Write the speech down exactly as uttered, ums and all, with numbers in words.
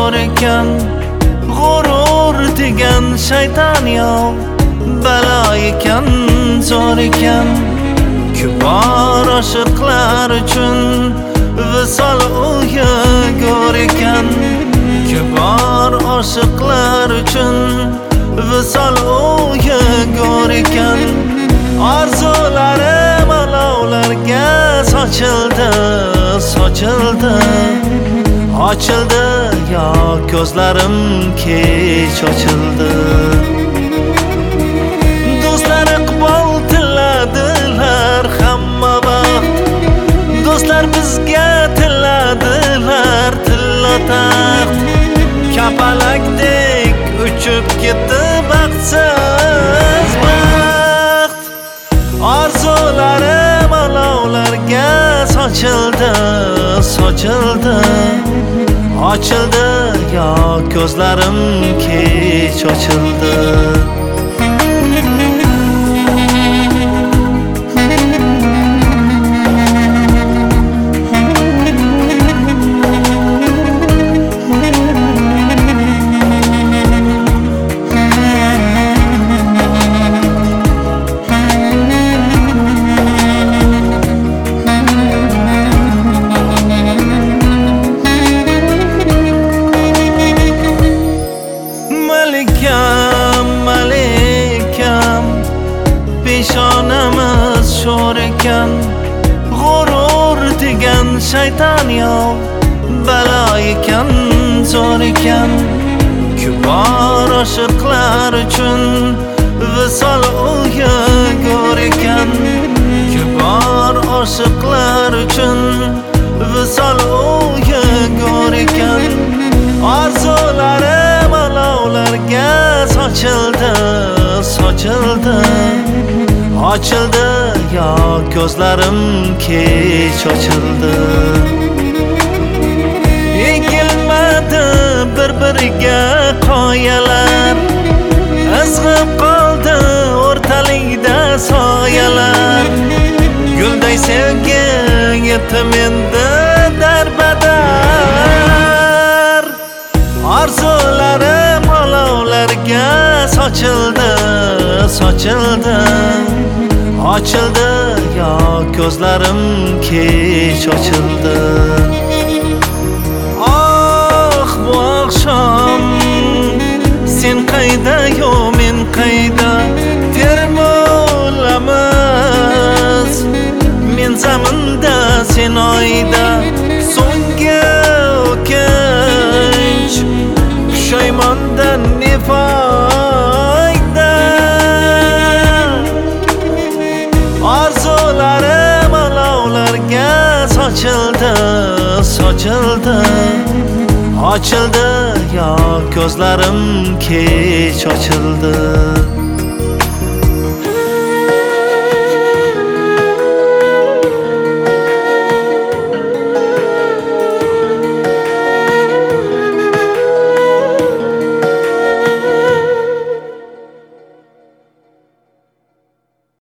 zo'r ekan, g'urur degan shayton yo'q, balo ekan, zo'r ekan. Kibor oshiqlar uchun visol o'yi go'r ekan, kibor oshiqlar uchun visol o'yi go'r ekan. Orzularim olovlarga sochildi, sochildi, ochildi yo ko'zlarim kech ochildi. Do'stlar iqbol tiladilar hamma vaqt, do'stlar bizga tiladilar tilla taxt. Kapalakdek uchib ketdi baxtsiz baxt. Orzularim olovlarga sochildi, sochildi, ochildi yo ko'zlarim kech ochildi. Peshonamiz sho'r ekan, g'urur degan shayton yo'q, balo ekan, zo'r ekan. Kibor oshiqlar uchun visol o'yi go'r ekan, kibor oshiqlar uchun visol o'yi go'r ekan. Orzularim olovlarga sochildi, sochildi, ochildi yo ko'zlarim kech ochildi. Ekilmadi bir-biriga qoyalar, izg'ib qoldi o'rtalikda soyalar. Gulday sevgi yetim endi darbadar. Orzularim olovlarga sochildi, sochildi, ochildi yo ko'zlarim kech ochildi. Oh bu oqshom sen qayda yo men qayda, termolamiz men zaminda sen oyda. So'nggi o'kinch pushaymondan ne foyda. Orzularim olovlarga sochildi, sochildi, ochildi yo ko'zlarim kech ochildi.